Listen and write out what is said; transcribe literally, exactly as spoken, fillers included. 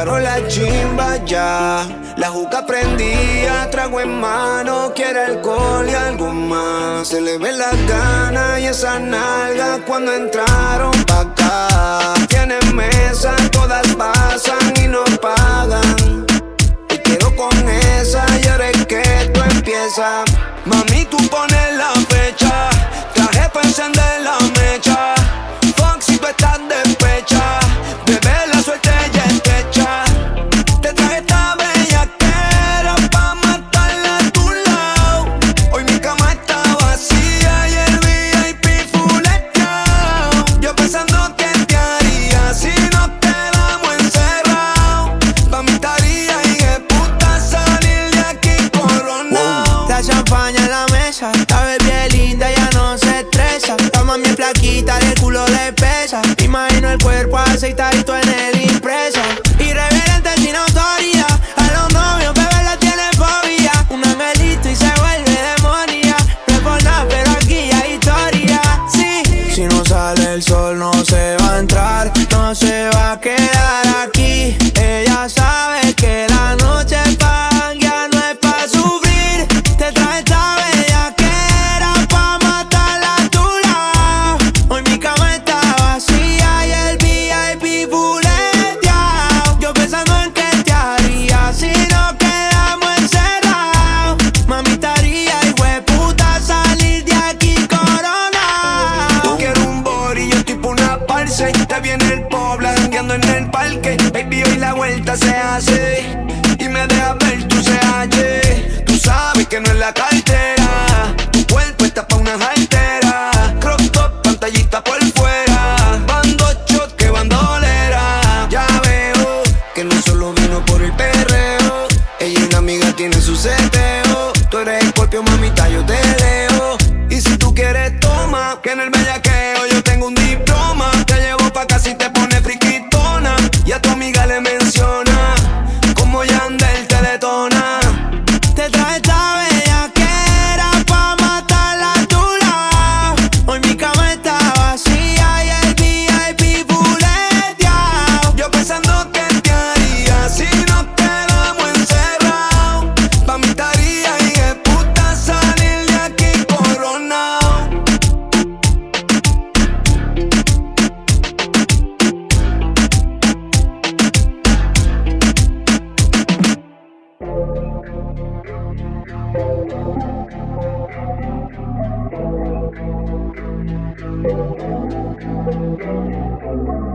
llegaron las chimbas ya. La juca prendía, trago en mano, quiere alcohol y algo más. Se le ven las ganas y esas nalgas cuando entraron pa' acá. Tienen mesa, todas pasan y no pagan. Y quiero con esa y ahora es que esto empieza. Mami, tú pones la fecha, traje pa' encender la mecha. Fuck si tú estás despecha, bebé la suerte ya está hecha. Te traje esta bellaquera pa' matarla a tu lado. Hoy mi cama está vacía y el V I P fuleteado. Yo pensando que te haría si nos quedamos encerrados. Pa' mi tarea y de puta salir de aquí coronado. La champaña en la mesa, la bebé linda ya no se estresa. La mami es flaquita, el culo le pesa. Imagino el cuerpo aceitadito en el impresa. Irreverente sin autoridad, a los novios bebé le tiene fobia. Un angelito y se vuelve demonia. No es por nada, pero aquí hay historia, sí. Si no sale el sol no se va a entrar, no se va a quedar aquí. Ella sabe que la noche es pa' ya no es pa' sufrir. Te trae esta bellaquera pa' matarla a tu lado. Hoy mi cama está vacía y el V I P fuleteado. Yo pensando en qué te haría si nos quedamos encerrados. Mami, estaría hijueputa salir de aquí coronado. Tú quieres un body, yo estoy pa' una parce. Te viene el pobla, jangueando en el parque. Baby, hoy la vuelta se hace y me deja ver tu C H. Tú sabes que no es la cartera, tu cuerpo está pa' una jartera. Crop top, pantallita por fuera. Van dos shots que bandolera. Ya veo que no solo vino por el perreo. Ella y una amiga tiene su seteo. Tú eres Scorpio, mamita, yo te leo. Y si tú quieres, toma, que en el bellaqueo yo tengo un diploma. Te llevo pa' casa y te pone friquitona. Y a tu amiga le menciona como Yandel te detona. Te trae esta bellaquera pa' matarla a tu lado. Hoy mi cama está vacía y el V I P fuleteado. Yo pensando que te haría si nos quedamos encerrados. Pa' mi tarea y de puta salir de aquí coronado. Thank you.